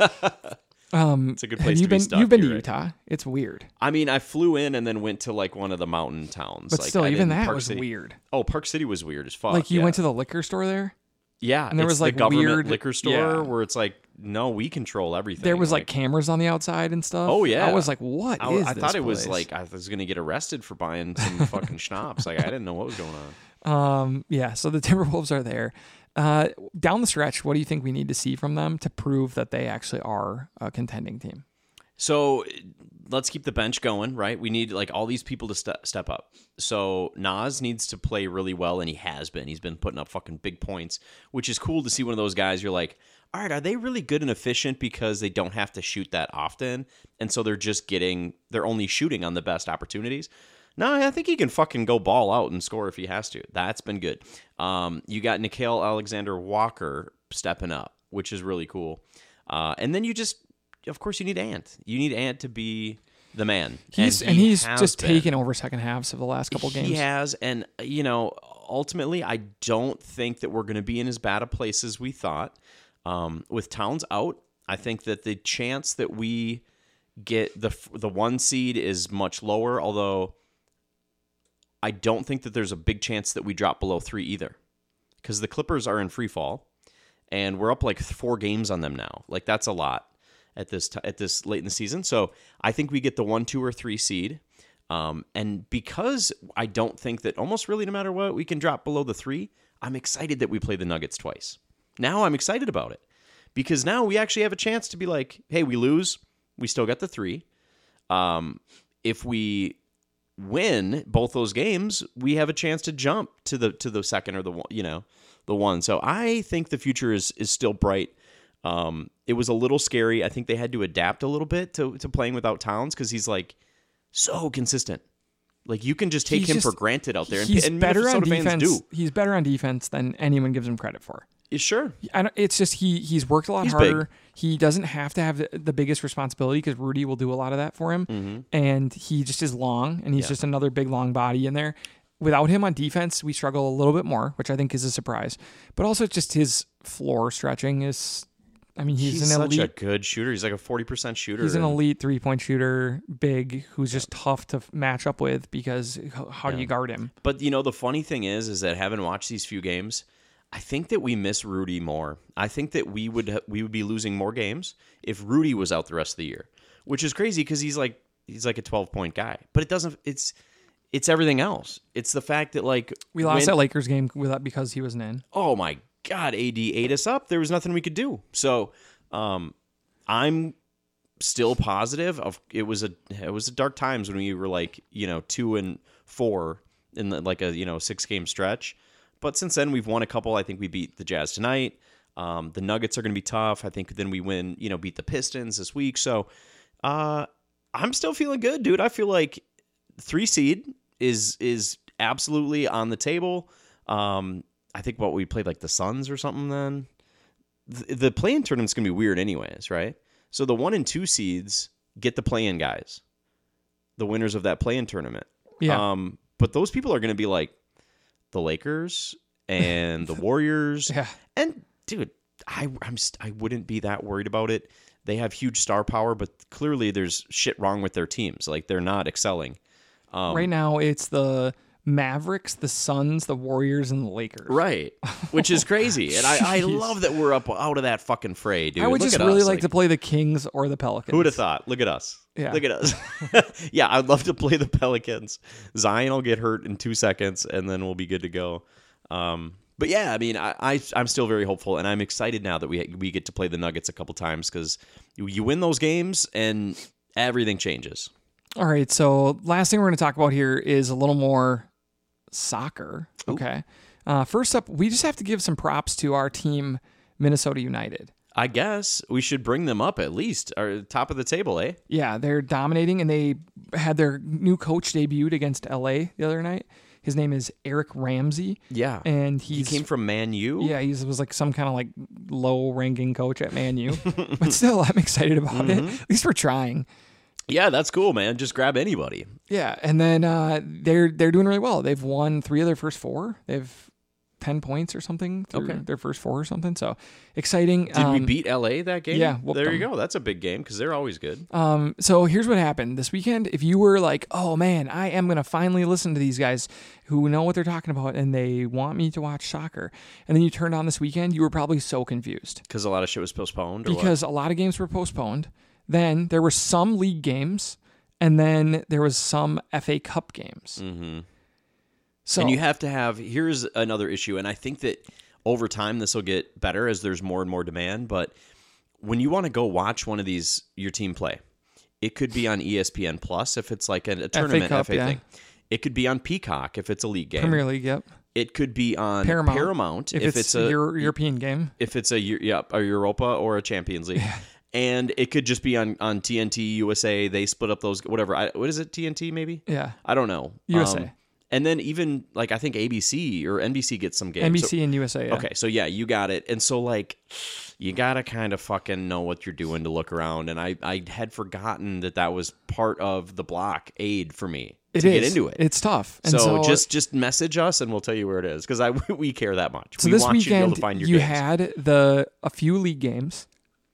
It's a good place to be stuck. You've been to You're right. Utah. It's weird. I mean, I flew in and then went to like one of the mountain towns. But like, still, I even didn't- that Park was City. weird. Oh, Park City was weird as fuck. Like you yeah. went to the liquor store there. Yeah, and there it's was, like, the government weird- liquor store yeah. where it's like, no, we control everything. There was like cameras on the outside and stuff. Oh, yeah. I was like, what is I this thought it was place? like I was gonna get arrested for buying some fucking schnapps. Like I didn't know what was going on. Yeah, so the Timberwolves are there. Down the stretch, what do you think we need to see from them to prove that they actually are a contending team? So let's keep the bench going, right? We need like all these people to step up. So Nas needs to play really well, and he has been. He's been putting up fucking big points, which is cool to see one of those guys. You're like, all right, are they really good and efficient because they don't have to shoot that often, and so they're only shooting on the best opportunities? No, I think he can fucking go ball out and score if he has to. That's been good. You got Nickeil Alexander-Walker stepping up, which is really cool. And then of course, you need Ant. You need Ant to be the man. He's has just been. taken over second halves of the last couple games. He has, and ultimately, I don't think that we're going to be in as bad a place as we thought. With Towns out, I think that the chance that we get the 1 seed is much lower. Although I don't think that there's a big chance that we drop below 3 either, because the Clippers are in free fall, and we're up like 4 games on them now. Like that's a lot at this late in the season. So I think we get the 1, 2, or 3 seed. And because I don't think that almost really no matter what we can drop below the 3, I'm excited that we play the Nuggets twice. Now I'm excited about it because now we actually have a chance to be like, hey, we lose, we still got the 3. If we win both those games, we have a chance to jump to the second or the one. So I think the future is still bright. It was a little scary. I think they had to adapt a little bit to playing without Towns because he's like so consistent. Like you can just take him for granted out there. He's better on Minnesota fans defense. do. He's better on defense than anyone gives him credit for. Sure. It's just he's worked a lot He's harder. big. He doesn't have to have the biggest responsibility because Rudy will do a lot of that for him. Mm-hmm. And he just is long, and he's just another big long body in there. Without him on defense, we struggle a little bit more, which I think is a surprise. But also just his floor stretching is. I mean, he's an elite. Such a good shooter. He's like a 40% shooter. He's an elite 3-point shooter, big, who's just tough to match up with because how do you guard him? But the funny thing is that having watched these few games, I think that we miss Rudy more. I think that we would be losing more games if Rudy was out the rest of the year, which is crazy because he's like a 12-point guy. But it doesn't. It's everything else. It's the fact that like We lost that Lakers game because he wasn't in. Oh my God, AD ate us up. There was nothing we could do. So I'm still positive. It was a dark times when we were like 2-4 in like a 6-game stretch. But since then we've won a couple. I think we beat the Jazz tonight. The Nuggets are going to be tough. I think then we win. Beat the Pistons this week. So I'm still feeling good, dude. I feel like 3 seed is absolutely on the table. I think we played like the Suns or something then. The play-in tournament's going to be weird anyways, right? So the 1 and 2 seeds get the play-in guys, the winners of that play-in tournament. Yeah. But those people are going to be like the Lakers and the Warriors. Yeah. And dude, I wouldn't be that worried about it. They have huge star power, but clearly there's shit wrong with their teams. Like they're not excelling. Right now it's the Mavericks, the Suns, the Warriors, and the Lakers. Right. Which is crazy. And I love that we're up out of that fucking fray, dude. I would Look just at really us. like to play the Kings or the Pelicans. Who would have thought? Look at us. Yeah. Look at us. Yeah, I'd love to play the Pelicans. Zion will get hurt in 2 seconds, and then we'll be good to go. But yeah, I mean, I'm still very hopeful, and I'm excited now that we get to play the Nuggets a couple times because you win those games, and everything changes. All right, so last thing we're going to talk about here is a little more soccer. Okay. First up, we just have to give some props to our team, Minnesota United. I guess we should bring them up at least, or top of the table, eh? Yeah, they're dominating, and they had their new coach debuted against LA the other night. His name is Eric Ramsey. Yeah. And he came from Man U? Yeah, he was like some kind of like low-ranking coach at Man U. But still, I'm excited about it. At least we're trying. Yeah, that's cool, man. Just grab anybody. Yeah, and then they're doing really well. They've won 3 of their first 4. They've 10 points or something through their first 4 or something. So exciting. Did we beat LA that game? Yeah. There you go. That's a big game because they're always good. So here's what happened this weekend. If you were like, oh man, I am going to finally listen to these guys who know what they're talking about and they want me to watch soccer. And then you turned on this weekend, you were probably so confused. Because a lot of shit was postponed? Because a lot of games were postponed. Then there were some league games and then there was some FA Cup games. Mm-hmm. So, and you have to have, here's another issue, and I think that over time this will get better as there's more and more demand, but when you want to go watch one of these, your team play, it could be on ESPN Plus if it's like a tournament FA thing. It could be on Peacock if it's a league game. Premier League, yep. It could be on Paramount if it's a European game. If it's a Europa or a Champions League. Yeah. And it could just be on TNT, USA. They split up those, whatever. What is it, TNT maybe? Yeah. I don't know. USA. And then even, like, I think ABC or NBC gets some games. NBC and USA, yeah. Okay, so yeah, you got it. And so, like, you got to kind of fucking know what you're doing to look around. And I had forgotten that was part of the block aid for me to get into it. It's tough. And so just message us and we'll tell you where it is because we care that much. So we this want weekend, you to be able to find your you games. had a few league games.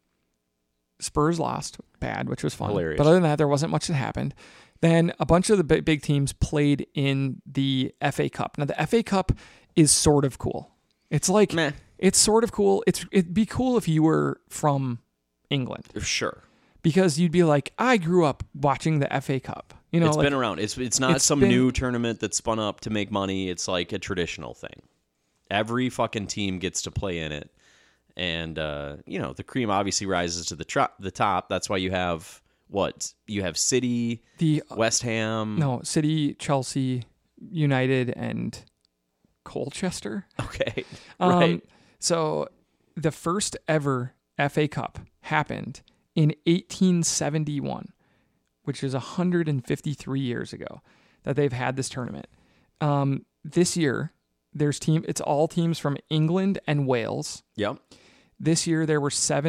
Spurs lost bad, which was fun. Hilarious. But other than that, there wasn't much that happened. Then a bunch of the big teams played in the FA Cup. Now, the FA Cup is sort of cool. It's like, meh. It's sort of cool. It'd be cool if you were from England. Sure. Because you'd be like, I grew up watching the FA Cup. You know, it's been around. It's not some new tournament that's spun up to make money. It's like a traditional thing. Every fucking team gets to play in it. And, the cream obviously rises to the top. That's why you have... What? You have City, West Ham. No, City, Chelsea, United, and Colchester. Okay. Right. So the first ever FA Cup happened in 1871, which is 153 years ago that they've had this tournament. This year, it's all teams from England and Wales. Yep. This year, there were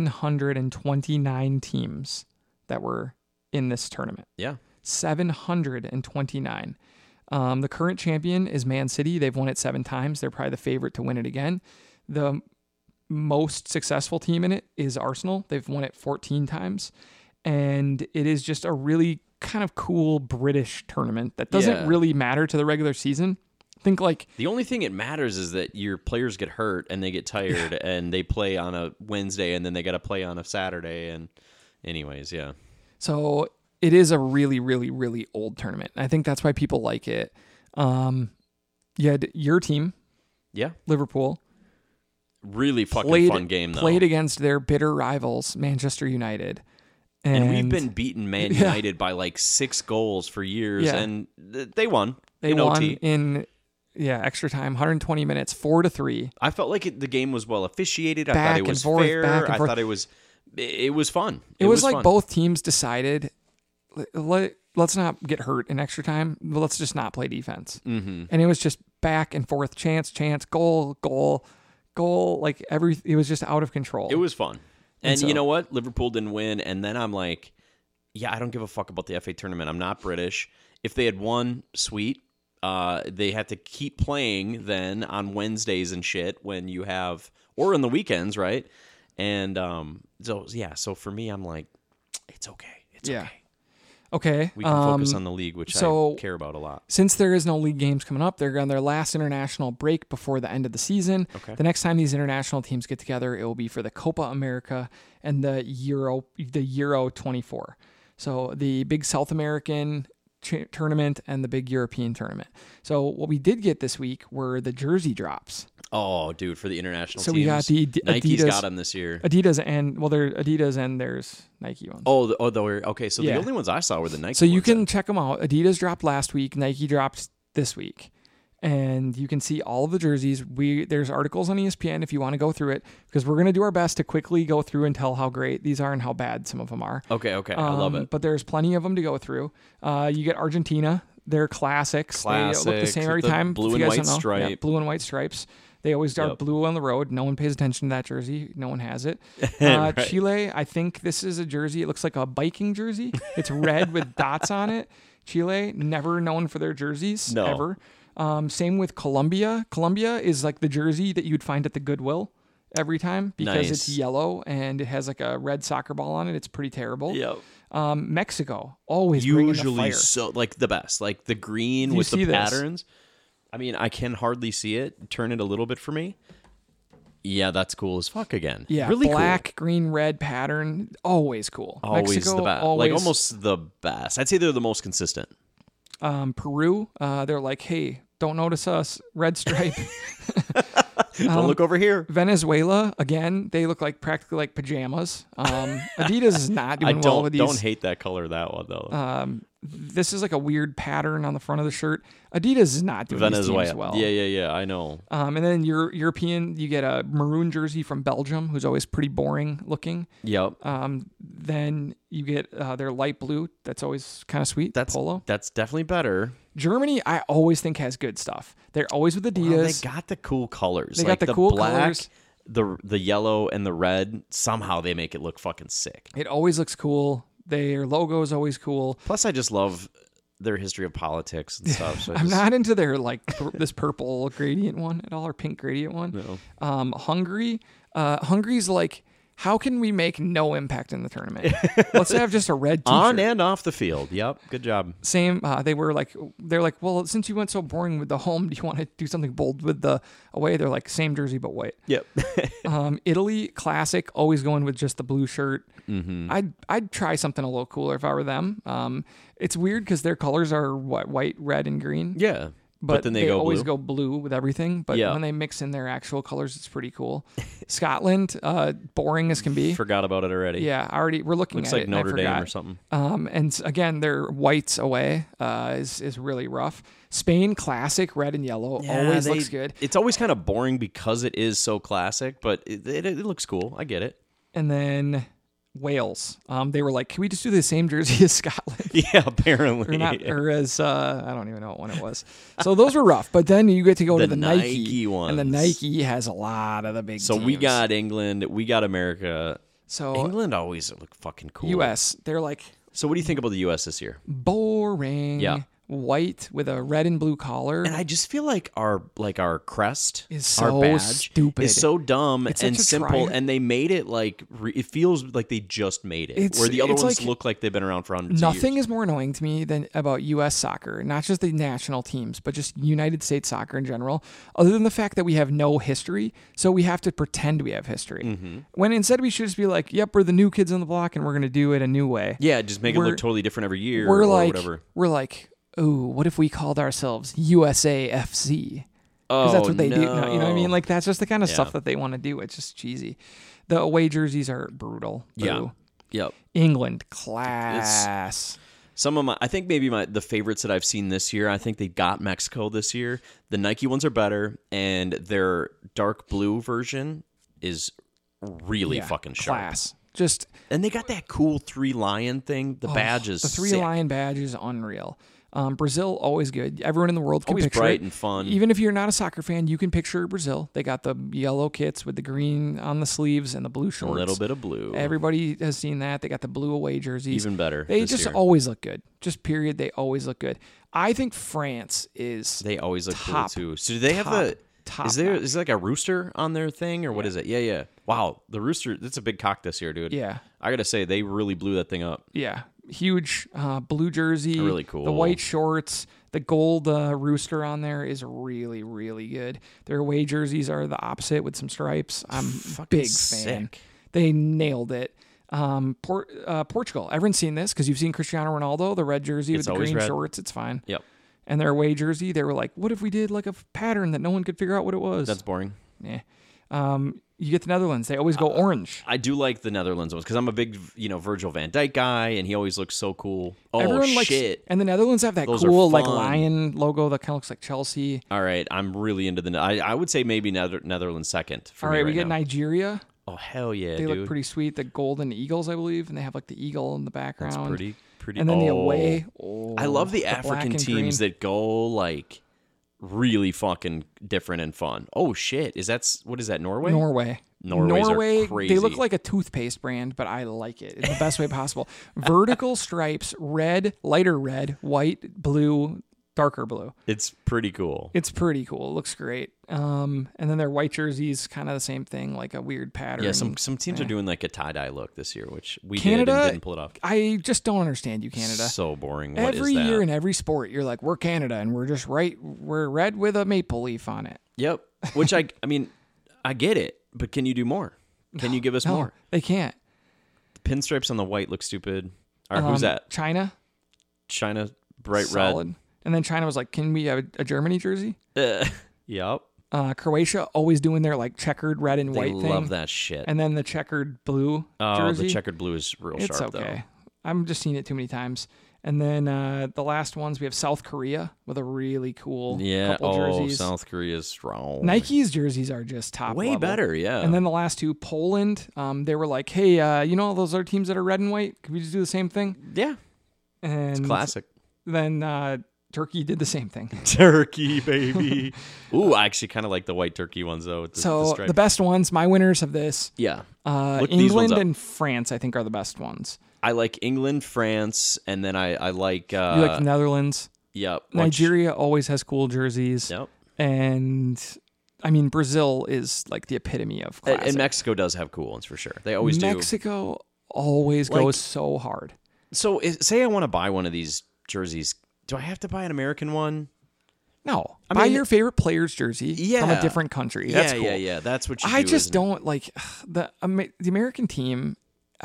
729 teams that were in this tournament. Yeah. 729. The current champion is Man City. They've won it 7 times. They're probably the favorite to win it again. The most successful team in it is Arsenal. They've won it 14 times. And it is just a really kind of cool British tournament that doesn't really matter to the regular season. Think like the only thing it matters is that your players get hurt and they get tired and they play on a Wednesday and then they got to play on a Saturday and anyways, yeah. So it is a really, really, really old tournament. I think that's why people like it. You had your team, Liverpool. Really fucking fun game, though. Played against their bitter rivals, Manchester United. And we've been beating Man United by like 6 goals for years, and they won. They won OT. in extra time, 120 minutes, 4-3. I felt like the game was well officiated. I thought it was fair. I thought it was fun. It was like fun. Both teams decided, let's not get hurt in extra time. Let's just not play defense. Mm-hmm. And it was just back and forth, chance, goal. Like it was just out of control. It was fun. And so, you know what? Liverpool didn't win. And then I'm like, I don't give a fuck about the FA tournament. I'm not British. If they had won, sweet. They had to keep playing then on Wednesdays and shit when you have, or on the weekends, right? And so for me, I'm like, it's okay. It's okay. Okay. We can focus on the league, which I care about a lot. Since there is no league games coming up, they're on their last international break before the end of the season. Okay. The next time these international teams get together, it will be for the Copa America and the Euro 24. So the big South American tournament and the big European tournament. So what we did get this week were the jersey drops. Oh, dude, for the international teams. We got the Nike's got them this year. Adidas and there's Nike ones. Okay. So the only ones I saw were the Nike. So you can check them out. Adidas dropped last week. Nike dropped this week, and you can see all of the jerseys. There's articles on ESPN if you want to go through it because we're going to do our best to quickly go through and tell how great these are and how bad some of them are. Okay. I love it. But there's plenty of them to go through. You get Argentina They're classics. They look the Classics same every with the time. blue if and you guys white don't know. Yeah, stripe. blue and white stripes. They always are Yep. blue on the road. No one pays attention to that jersey. No one has it. Right. Chile, I think this is a jersey. It looks like a biking jersey. It's red with dots on it. Chile, never known for their jerseys, No. ever. Same with Colombia. Colombia is like the jersey that you'd find at the Goodwill every time because it's Nice. yellow and it has like a red soccer ball on it. It's pretty terrible. Yep. Mexico, always bringing the Usually fire. so like the best. Like the green Do you with the see this? patterns. I mean, I can hardly see it. Turn it a little bit for me. Yeah, that's cool as fuck again. Yeah, really black, green, red pattern, always cool. cool. Always Mexico, the best. always, Like almost the best. I'd say they're the most consistent. Peru, they're like, hey, don't notice us, red stripe. Don't look over here. Venezuela, again, they look like practically like pajamas. Adidas is not I doing well with these. don't hate that color, that one though. This is like a weird pattern on the front of the shirt. Adidas is not doing these Venezuela. teams well. Yeah, I know. And then European, you get a maroon jersey from Belgium, who's always pretty boring looking. Yep. Then you get their light blue. That's always kind of sweet. Polo. That's definitely better. Germany, I always think has good stuff. They're always with Adidas. Well, they got the cool colors. They like got the cool black, colors. the yellow and the red. Somehow they make it look fucking sick. It always looks cool. Their logo is always cool. Plus, I just love their history of politics and stuff. So I'm not into their like this purple gradient one at all or pink gradient one. No. Hungary, Hungary's like, how can we make no impact in the tournament? Let's have just a red t-shirt. On and off the field. Yep. Good job. Same. They're like, well, since you went so boring with the home, do you want to do something bold with the away? They're like, same jersey but white. Yep. Italy, classic, always going with just the blue shirt. Mm-hmm. I'd try something a little cooler if I were them. It's weird because their colors are white, red, and green. Yeah. But then they go always blue. go blue with everything. But Yeah. when they mix in their actual colors, it's pretty cool. Scotland, boring as can be. Forgot about it already. Yeah, we're looking Looks at like it. and I Notre Dame forgot. or something. And again, their whites away is really rough. Spain, classic, red and yellow, always looks good. It's always kind of boring because it is so classic, but it looks cool. I get it. And then Wales, they were like, can we just do the same jersey as Scotland? Yeah, apparently. Or not, or as I don't even know what one it was. So those were rough. But then you get to go to The the Nike and the ones. Nike has a lot of the big. So we teams. got England, we got America. so England always look fucking cool. U.S. They're like So what do you think about the U.S. this year? boring. Yeah. White with a red and blue collar. And I just feel like our crest Is our so badge stupid. is so dumb It's and such a simple, try- and they made it like it feels like they just made it. It's- where the other it's ones like look like they've been around for hundreds of Nothing years. is more annoying to me than about U.S. soccer, not just the national teams, but just United States soccer in general, other than the fact that we have no history, so we have to pretend we have history. Mm-hmm. When instead we should just be like, yep, we're the new kids on the block and we're going to do it a new way. Yeah, just make it We're- look totally different every year We're or like, whatever. ooh, what if we called ourselves USAFC? Because that's what they do. You know what I mean? Like, that's just the kind of Yeah. stuff that they want to do. It's just cheesy. The away jerseys are brutal. Yeah. Boo. Yep. England, class. Some of I think maybe the favorites that I've seen this year, I think they got Mexico this year. The Nike ones are better, and their dark blue version is really Yeah, fucking sharp. class. Just And they got that cool 3 lion thing. The badge is the 3 sick. lion badge is unreal. Brazil, always good. Everyone in the world can Always picture bright it. and fun. Even if you're not a soccer fan, you can picture Brazil. They got the yellow kits with the green on the sleeves and the blue A shorts. little bit of blue. Everybody has seen that. They got the blue away jerseys. Even better. They this just year. always look good. Just period. They always look good. I think France is They always look top, cool too. So do they have top is there notch. is like a rooster on their thing or what is it? Yeah. Wow, the rooster. That's a big cock this year, dude. Yeah. I gotta say they really blew that thing up. Yeah. Huge blue jersey. Really cool. The white shorts. The gold rooster on there is really, really good. Their away jerseys are the opposite with some stripes. I'm a big fan. sick. They nailed it. Portugal. Everyone's seen this because you've seen Cristiano Ronaldo, the red jersey It's with the always green red. shorts. It's fine. Yep. And their away jersey, they were like, what if we did like a pattern that no one could figure out what it was? That's boring. Yeah. You get the Netherlands. They always go orange. I do like the Netherlands ones because I'm a big, Virgil van Dijk guy, and he always looks so cool. Oh Everyone likes, shit! and the Netherlands have that Those are cool like fun. lion logo that kind of looks like Chelsea. All right, I'm really into the. I would say maybe Netherlands second. For All me right, we get now. Nigeria. Oh hell yeah, They dude! look pretty sweet. The golden eagles, I believe, and they have like the eagle in the background. That's pretty. And then the away. Oh, I love the black African and teams green. that go like really fucking different and fun. Oh shit! What is that? Norway? Norways are crazy. They look like a toothpaste brand, but I like it in the best way possible. Vertical stripes, red, lighter red, white, blue, darker blue. It's pretty cool. It's pretty cool. It looks great. And then their white jerseys, kind of the same thing, like a weird pattern. Yeah, some teams are doing like a tie-dye look this year, which we Canada, did and didn't pull it off. I just don't understand you, Canada. So boring. What Every is that? year in every sport, you're like, we're Canada, and we're just we're red with a maple leaf on it. Yep. Which I mean, I get it, but can you do more? Can you give us No, more? they can't. The pinstripes on the white look stupid. All right, who's that? China. China, bright Solid. And then China was like, can we have a Germany jersey? red. Yep. Croatia always doing their like checkered red and They white thing. love that shit. And then the checkered blue Oh, jersey. the checkered blue is real It's sharp okay. I'm just seeing it too many times. And then the last ones, we have South Korea with a really cool though. Yeah. couple jerseys. South Korea's strong. Nike's jerseys are just top Way level. better, yeah. And then the last two, Poland, they were like, hey, you know those other teams that are red and white? Can we just do the same thing? yeah, And it's classic. Then Turkey did the same thing. Turkey, baby. Ooh, I actually kind of like the white turkey ones though. With the So stripe. the best ones, my winners of this, yeah. Look these ones England up. and France, I think, are the best ones. I like England, France, and then I like You like the Netherlands. yep. Nigeria always has cool jerseys. Yep. And I mean, Brazil is like the epitome of classic. And Mexico does have cool ones for sure. They always do. Mexico always Like- goes so hard. So say I want to buy one of these jerseys. Do I have to buy an American one? No, I buy mean- your favorite player's jersey from Yeah. a different country. That's cool. Yeah. That's what you I do, just isn't it? don't like the American team.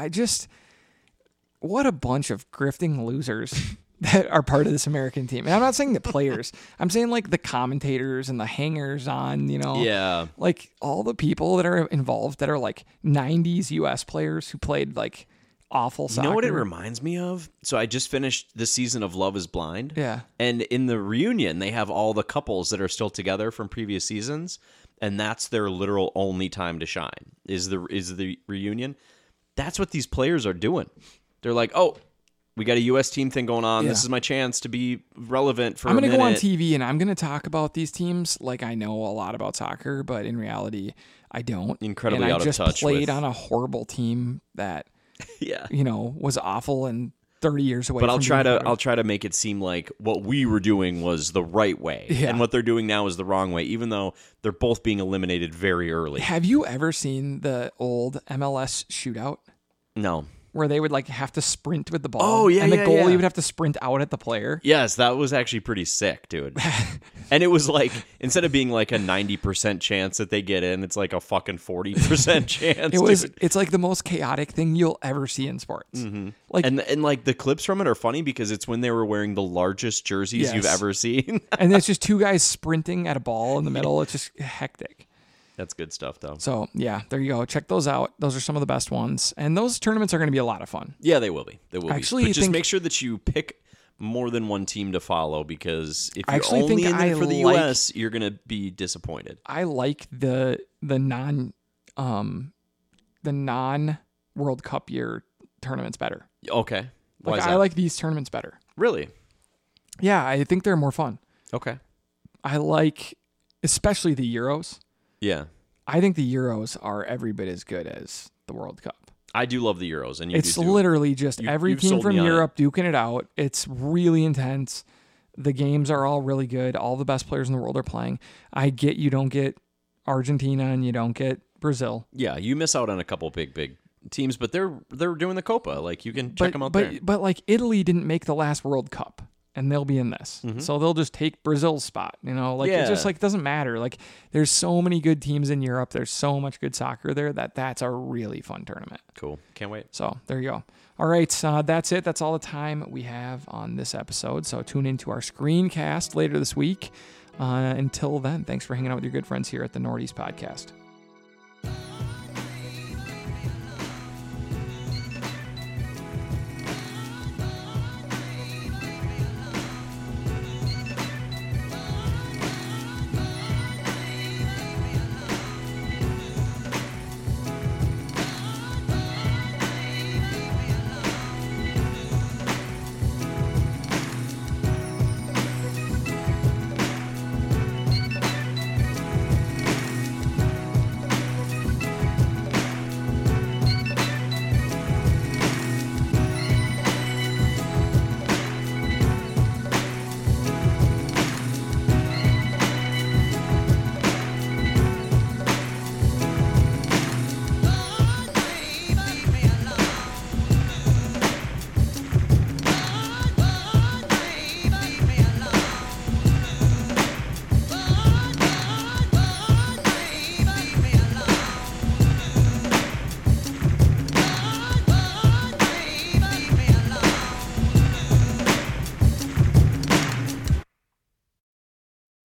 What a bunch of grifting losers that are part of this American team. And I'm not saying the players. I'm saying like the commentators and the hangers on, Yeah. like all the people that are involved that are like 90s US players who played like awful soccer. You know what it reminds me of? So I just finished the season of Love is Blind. Yeah. And in the reunion, they have all the couples that are still together from previous seasons, and that's their literal only time to shine. Is the reunion. That's what these players are doing. They're like, "Oh, we got a US team thing going on. Yeah. This is my chance to be relevant for I'm a going minute." to go on TV and I'm going to talk about these teams like I know a lot about soccer, but in reality, I don't. Incredibly and out I of just touch played with- on a horrible team that Yeah. was awful and 30 years away. But from being better. I'll try to make it seem like what we were doing was the right way, Yeah. and what they're doing now is the wrong way, even though they're both being eliminated very early. Have you ever seen the old MLS shootout No. where they would like have to sprint with the ball? Oh, yeah, and the yeah, goalie yeah. would have to sprint out at the player. Yes, that was actually pretty sick, dude. And it was like, instead of being like a 90% chance that they get in, it's like a fucking 40% chance. Dude. It's like the most chaotic thing you'll ever see in sports. Mm-hmm. Like, And like the clips from it are funny because it's when they were wearing the largest jerseys you've Yes. ever seen. and it's just two guys sprinting at a ball in the middle. It's just hectic. That's good stuff, though. So yeah, there you go. Check those out. Those are some of the best ones, and those tournaments are going to be a lot of fun. Yeah, they will be. They will Actually, be. But just think- make sure that you pick more than one team to follow, because if I you're actually only think in there I for the like- U.S., you're gonna be disappointed. I like the non World Cup year tournaments better. Okay, why Like is I that? like these tournaments better. Really? Yeah, I think they're more fun. Okay. I like especially the Euros. Yeah, I think the Euros are every bit as good as the World Cup. I do love the Euros, and you It's do too. literally just You- every you've team sold from me on it. Europe duking it out. It's really intense. The games are all really good. All the best players in the world are playing. I get you don't get Argentina and you don't get Brazil. Yeah, you miss out on a couple big teams, but they're doing the Copa. Like you can check them out there. But like Italy didn't make the last World Cup, and they'll be in this, so they'll just take Brazil's spot. Like it's just Yeah. like doesn't matter. Like there's so many good teams in Europe. There's so much good soccer there that's a really fun tournament. Cool. Can't wait. So there you go. All right, that's it. That's all the time we have on this episode. So tune into our screencast later this week. Until then, thanks for hanging out with your good friends here at the Northeast Podcast.